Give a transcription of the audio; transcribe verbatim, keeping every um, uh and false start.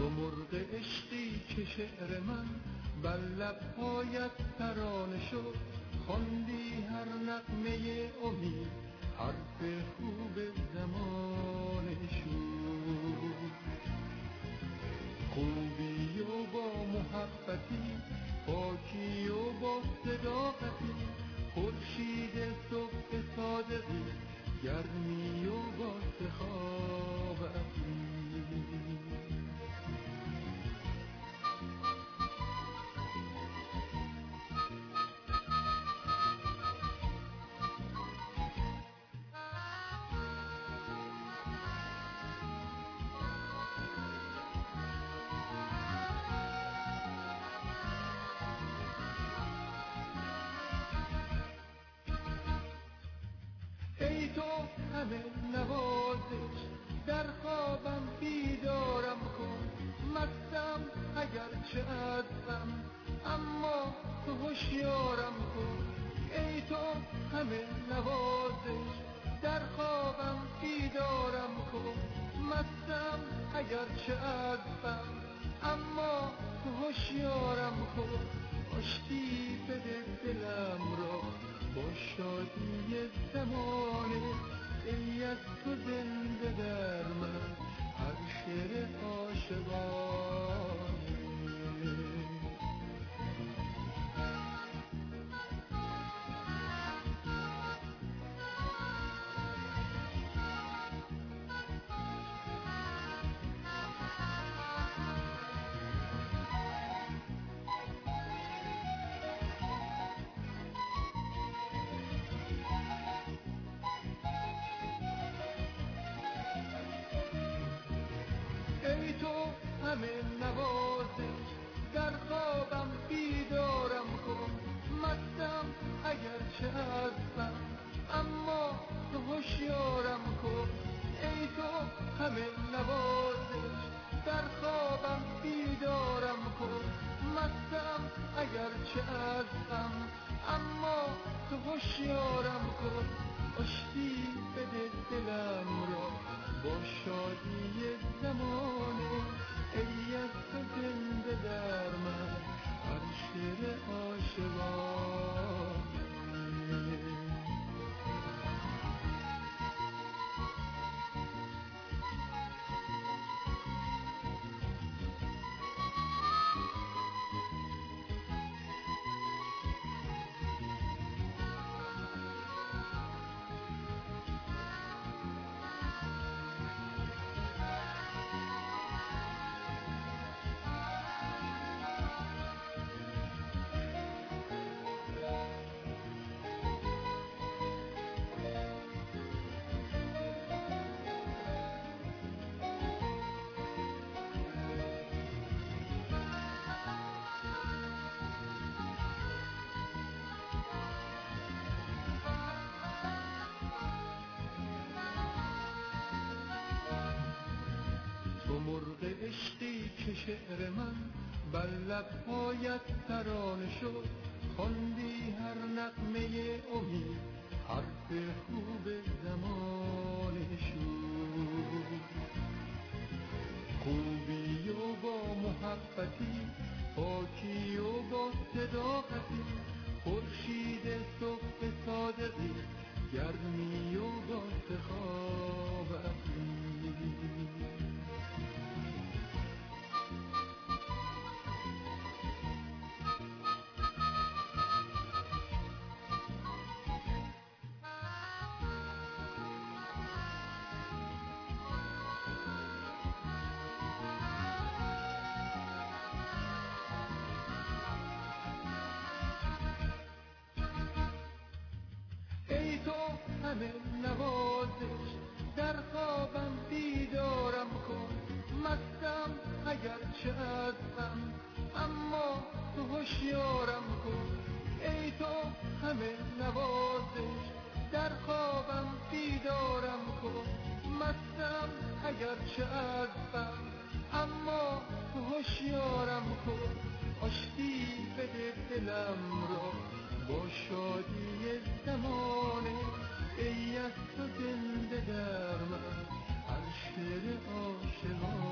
تو مرغ عشقی که شعر من بر لب‌هایت ترانه شد، خواندی هر نغمه امید حرف خوب زمانه شد. خوبی و با محبتی، پاکی و با صداقتی، خورشید صبح صادقی، گرمی و با سخاوتی. ای تو همه نوازش، در خوابم بیدارم کن. مستم اگرچه از غم، اما تو هوشیارم کن. ای تو همه نوازش، در خوابم بیدارم کن. مستم اگرچه از غم، اما تو هوشیارم کن. آشتی بده دلم را با شادی زمانه، ای از تو زنده در من هر شعر عاشقانه. ای تو همه نوازش، در خوابم بیدارم کن. مستم اگرچه از غم، اما تو هوشیارم کن. ای تو همه نوازش، در خوابم بیدارم کن. مستم اگرچه از غم، اما تو هوشیارم کن. آشتی بده دلم را با شادی زمانه، ای از تو زنده در من هر شعر عاشقانه. تو مرغ عشقی که شعر من بر لب‌هایت ترانه شد، خواندی هر نغمه امید حرف خوب زمانه شد. خوبی و با محبتی، پاکی و با صداقتی، خورشید صبح صادقی، گرمی و با سخاوتی. ای تو همه نوازش، در خوابم بیدارم کن. مستم اگرچه از غم، اما تو هوشیارم کن. ای تو همه نوازش، در خوابم بیدارم کن. مستم اگرچه از غم، اما تو هوشیارم کن. آشتی بده دلم را با شادی زمانه، ای از تو زنده در من هر شعر عاشقانه.